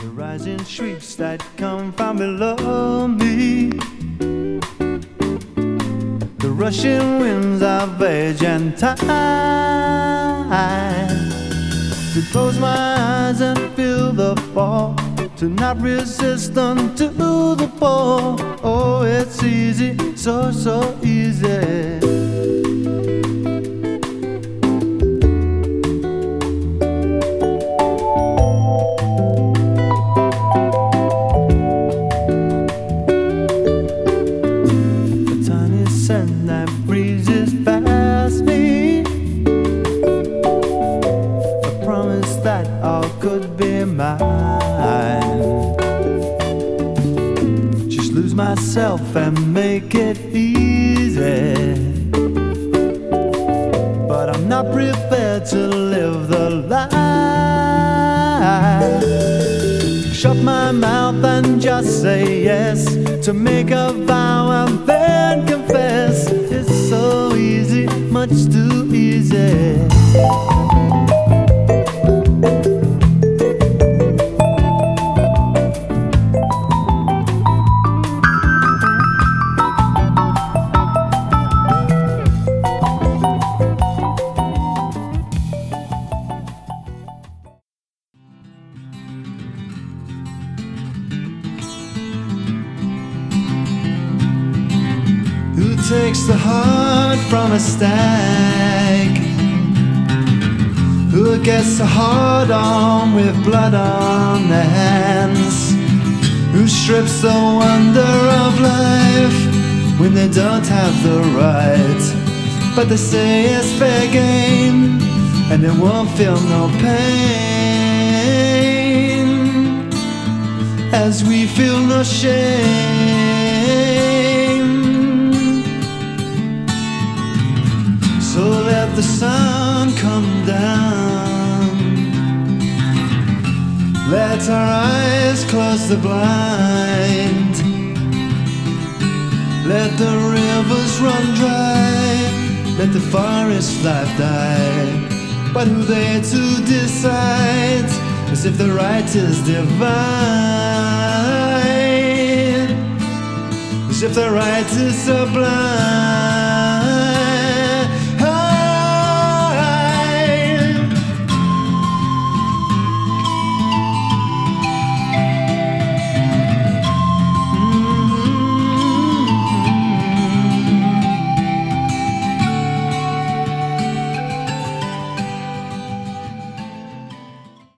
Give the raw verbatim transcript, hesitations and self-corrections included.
the rising shrieks that come from below me, the rushing winds of age and time. To close my eyes and feel the fall, to not resist unto the fall. Oh, it's easy, so, so easy. The tiny scent that breezes past me, a promise that all could be mine. Just lose myself and make it easy, but I'm not prepared to live the life. Shut my mouth and just say yes, to make a vow and then confess. It's so easy, much too easy. Who takes the heart from a stag? Who gets a hard on with blood on their hands? Who strips the wonder of life when they don't have the right? But they say it's fair game and they won't feel no pain, as we feel no shame. So let the sun come down, let our eyes close the blind, let the rivers run dry, let the forest life die. But who they to decide, as if the right is divine, as if the right is sublime.